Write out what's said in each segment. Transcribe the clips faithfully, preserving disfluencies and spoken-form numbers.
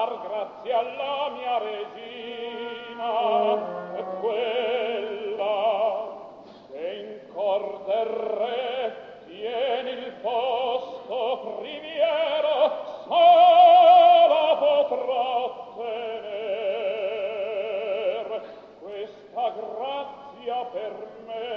dar grazie alla mia regina, quella che in cor del re tiene il posto primiero, sola potrà tener questa grazia per me.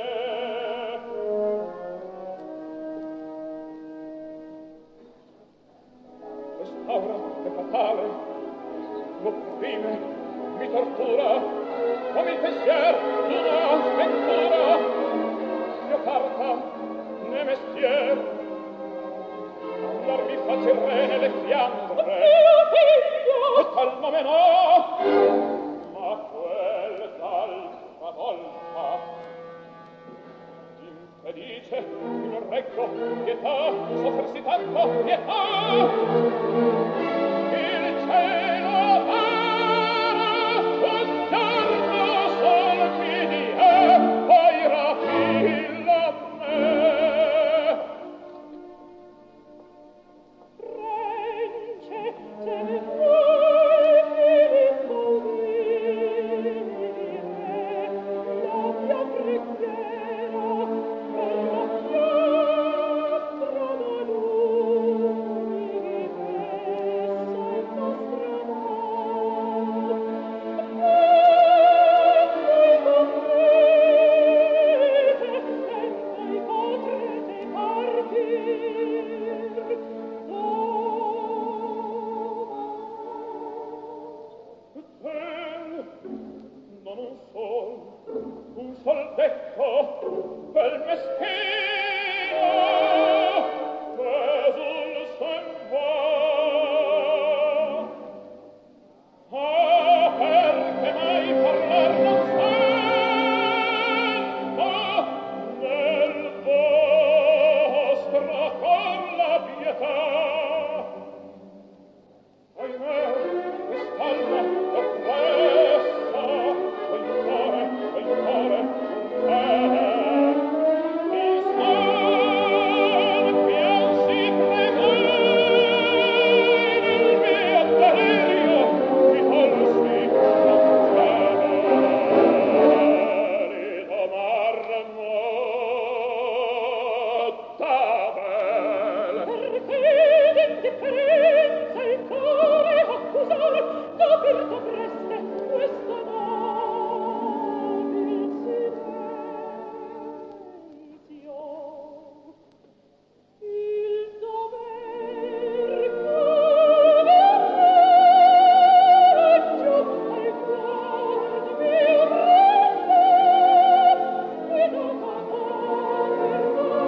Quest'aura è fatale, l'opprime, mi tortura, come il pensier d'una sventura. Io carta, né mestier, allor mi face il re nelle Fiandre. Mio figlio! E tal nome no, ma quel d'altra volta. Infelice, non reggo, pietà, soffersi tanto, pietà! Il cielo vara, un giorno sol mi dia, poi rapilla me. Renge, te ne vuoi ricovrire, la mia preghiera, bella piastra da lui messa in nostra mano. E voi potrete partir non un sol, un sol detto, bel meschino, Gesù se'n va. Ah, perché mai parlar non sento nel vostro cor la pietà. Ahimè, quest'alma oppressa, quel cuore, quel cuore, eh, mi son piansi pregoi nel mio delirio, mi tolsi non merito marmotta bel. Perché d'indifferenza il cuore accusare, capir dovreste questo nobil silenzio. Il dover coraggio al cuor mio rende, e non catar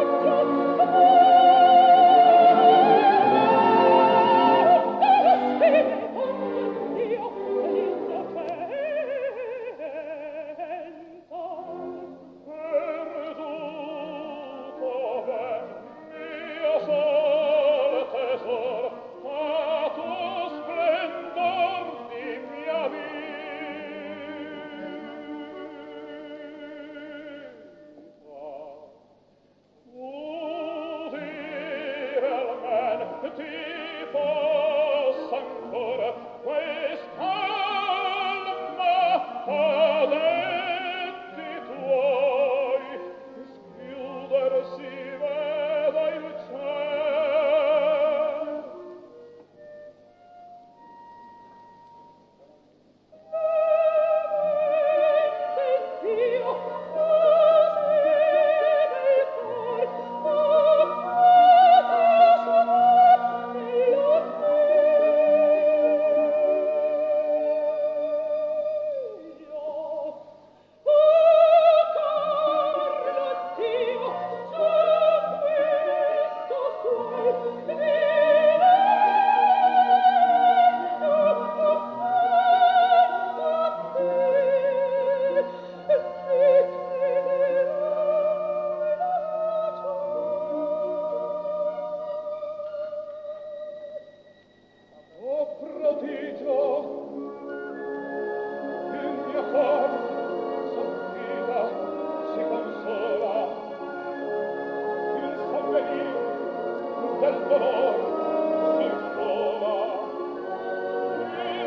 ti possa ancora quest'alma a detti tuoi schiudersi veda il cielo. Dio, così nel cor, oh prodigio, il mio cor s'affida, si consola, il sovvenir del dolor si invola.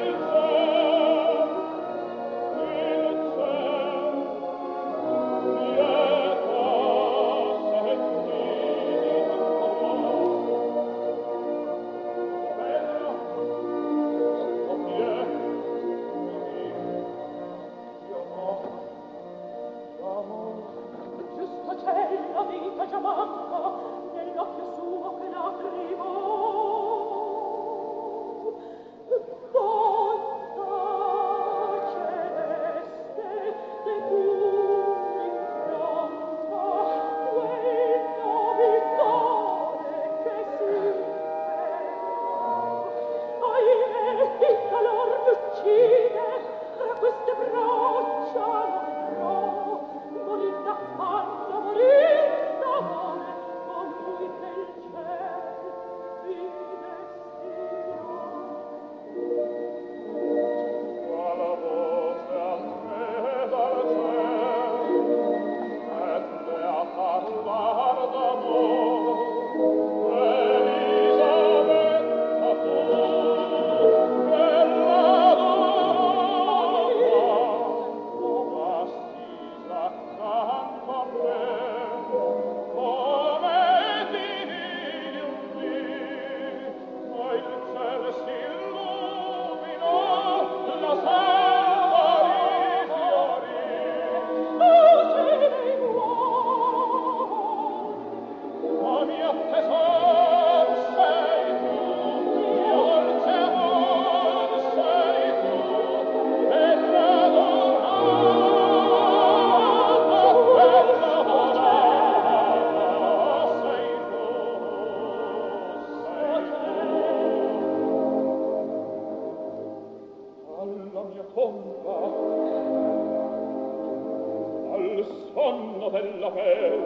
bella bel.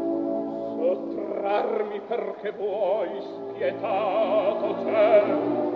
Sottrarmi perché vuoi, spietato ciel,